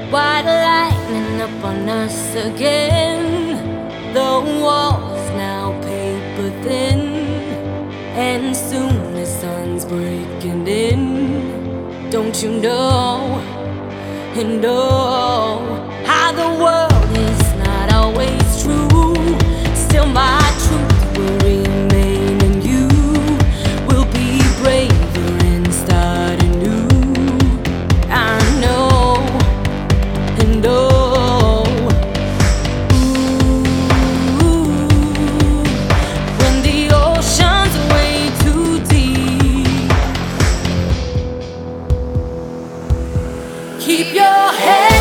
White lightning up on us again. The walls now paper thin, and soon the sun's breaking in. Don't you know, and oh, how the world is not always true. Still my truth will remain, and you will be braver and start anew. I know, and oh, ooh, when the ocean's way too deep, keep your head